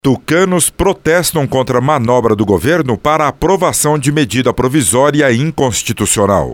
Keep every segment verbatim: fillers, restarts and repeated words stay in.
Tucanos protestam contra a manobra do governo para a aprovação de medida provisória inconstitucional.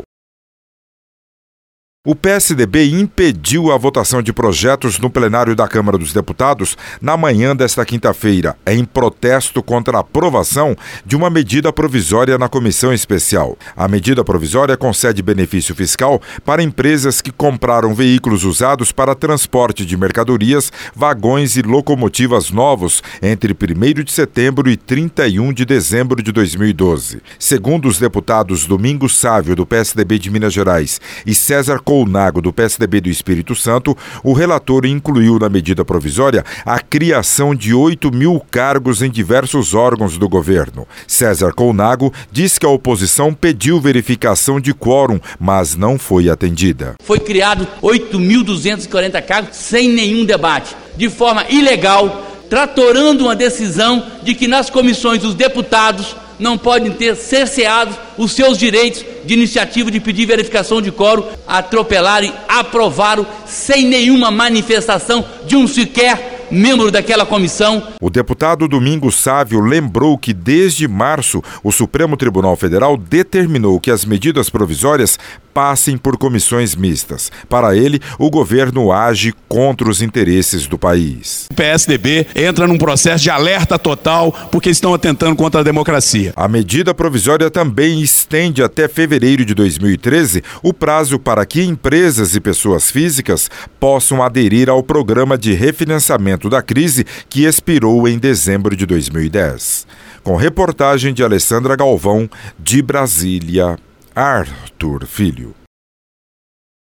O P S D B impediu a votação de projetos no plenário da Câmara dos Deputados na manhã desta quinta-feira, em protesto contra a aprovação de uma medida provisória na comissão especial. A medida provisória concede benefício fiscal para empresas que compraram veículos usados para transporte de mercadorias, vagões e locomotivas novos entre primeiro de setembro e trinta e um de dezembro de dois mil e doze. Segundo os deputados Domingos Sávio, do P S D B de Minas Gerais, e César Colnago, do P S D B do Espírito Santo, o relator incluiu na medida provisória a criação de oito mil cargos em diversos órgãos do governo. César Colnago diz que a oposição pediu verificação de quórum, mas não foi atendida. Foi criado oito mil duzentos e quarenta cargos sem nenhum debate, de forma ilegal, tratorando uma decisão de que nas comissões os deputados não podem ter cerceados os seus direitos de iniciativa de pedir verificação de quórum, atropelaram e aprovaram sem nenhuma manifestação de um sequer membro daquela comissão. O deputado Domingos Sávio lembrou que desde março o Supremo Tribunal Federal determinou que as medidas provisórias passem por comissões mistas. Para ele, o governo age contra os interesses do país. O P S D B entra num processo de alerta total porque estão atentando contra a democracia. A medida provisória também estende até fevereiro de dois mil e treze o prazo para que empresas e pessoas físicas possam aderir ao programa de refinanciamento da crise que expirou em dezembro de dois mil e dez. Com reportagem de Alessandra Galvão, de Brasília, Arthur Filho.